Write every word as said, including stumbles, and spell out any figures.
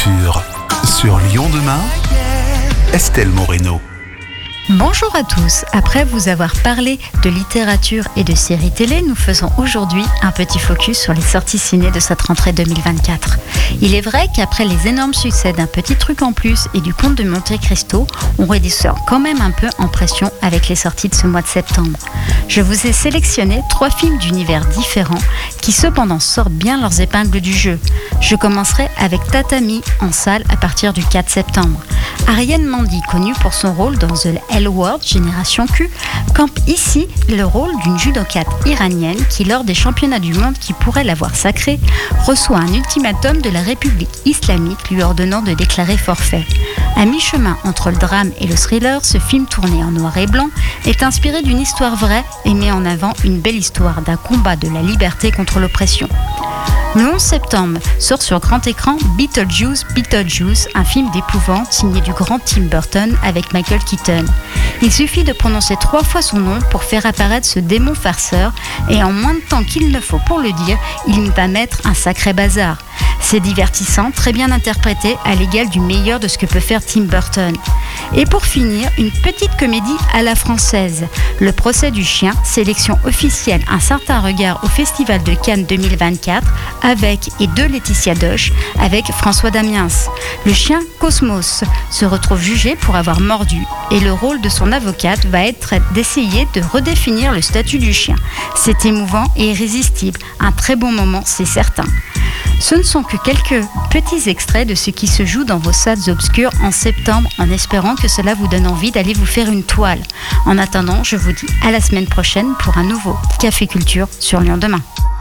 Culture sur Lyon demain, Estelle Moreno. Bonjour à tous. Après vous avoir parlé de littérature et de séries télé, nous faisons aujourd'hui un petit focus sur les sorties ciné de cette rentrée deux mille vingt-quatre. Il est vrai qu'après les énormes succès d'Un petit truc en plus et du Comte de Monte Cristo, on redessort quand même un peu en pression avec les sorties de ce mois de septembre. Je vous ai sélectionné trois films d'univers différents qui cependant sortent bien leurs épingles du jeu. Je commencerai avec Tatami en salle à partir du quatre septembre. Ariane Mandy, connue pour son rôle dans The L Word Génération Q, campe ici le rôle d'une judokate iranienne qui, lors des championnats du monde qui pourraient l'avoir sacrée, reçoit un ultimatum de la République islamique lui ordonnant de déclarer forfait. À mi-chemin entre le drame et le thriller, ce film tourné en noir et blanc est inspiré d'une histoire vraie et met en avant une belle histoire d'un combat de la liberté contre l'oppression. Le onze septembre sort sur grand écran Beetlejuice, Beetlejuice, un film d'épouvante signé du grand Tim Burton avec Michael Keaton. Il suffit de prononcer trois fois son nom pour faire apparaître ce démon farceur et en moins de temps qu'il ne faut pour le dire, il va mettre un sacré bazar. C'est divertissant, très bien interprété, à l'égal du meilleur de ce que peut faire Tim Burton. Et pour finir, une petite comédie à la française. Le procès du chien, sélection officielle Un certain regard au Festival de Cannes deux mille vingt-quatre, avec et de Laetitia Doche, avec François Damiens. Le chien Cosmos se retrouve jugé pour avoir mordu et le rôle de son avocate va être d'essayer de redéfinir le statut du chien. C'est émouvant et irrésistible, un très bon moment, c'est certain. Ce ne sont que quelques petits extraits de ce qui se joue dans vos salles obscures en septembre, en espérant que cela vous donne envie d'aller vous faire une toile. En attendant, je vous dis à la semaine prochaine pour un nouveau Café Culture sur Lyon demain.